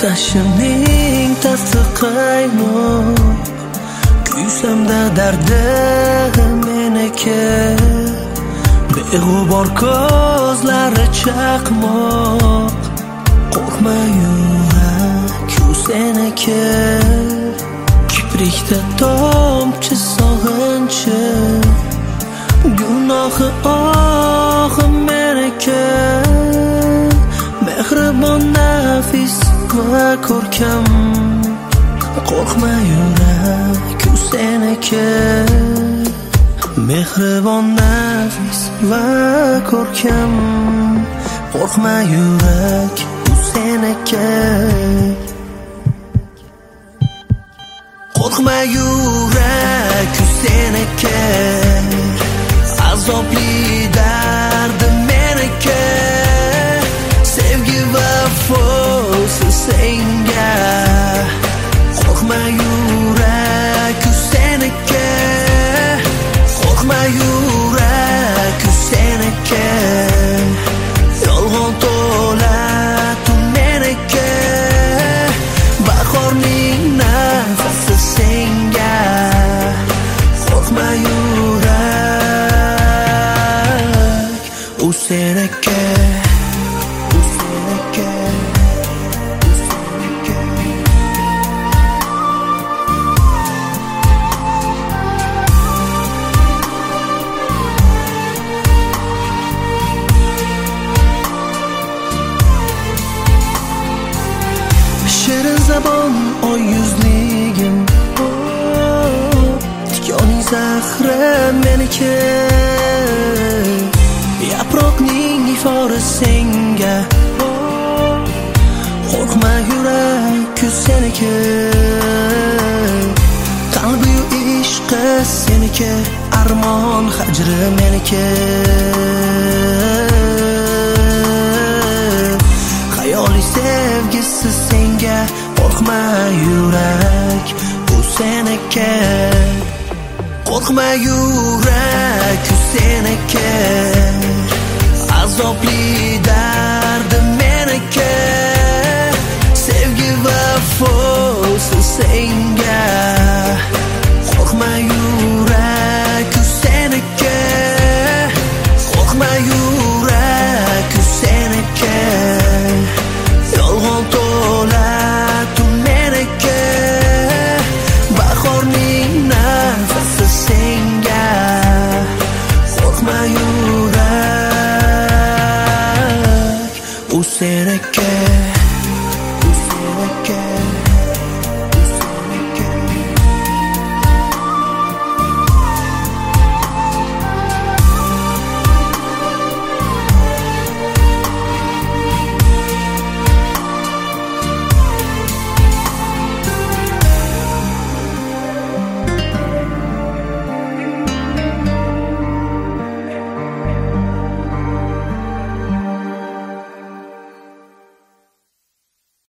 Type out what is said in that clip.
Tashining tasdiqlaymoq Kuysamda dardim meniki Beg'ubor ko'zlari chaqmoq Qo'rqma yurak u seniki Kiprikda tomchi sog'inchi Gunohi og'im meniki Mehribon nafis va ko'rkam Qo'rqma yurak u seniki Mehribon nafis va ko'rkam Qo'rqma yurak u seniki Qo'rqma yurak u seniki Azobli dardim meniki Sevgi vafosi senga Qo'rqma yurak u seniki Qo'rqma yurak u seniki Yolg'on to'la tun meniki Bahorning nafasi senga Qo'rqma yurak u seniki Shirin zabon oy yuzligim Tikoning zahri meniki Yaproqning ifori senga Qo'rqma yurak u seniki Qalbi-yu ishqi seniki Armon hajri meniki Hayoli sevgisi senga Qo'rqma yurak u seniki Qo'rqma yurak u seniki Azobli dardim meniki Sevgi vafosi senga Qo'rqma yurak u seniki Qo'rqma yurak u seniki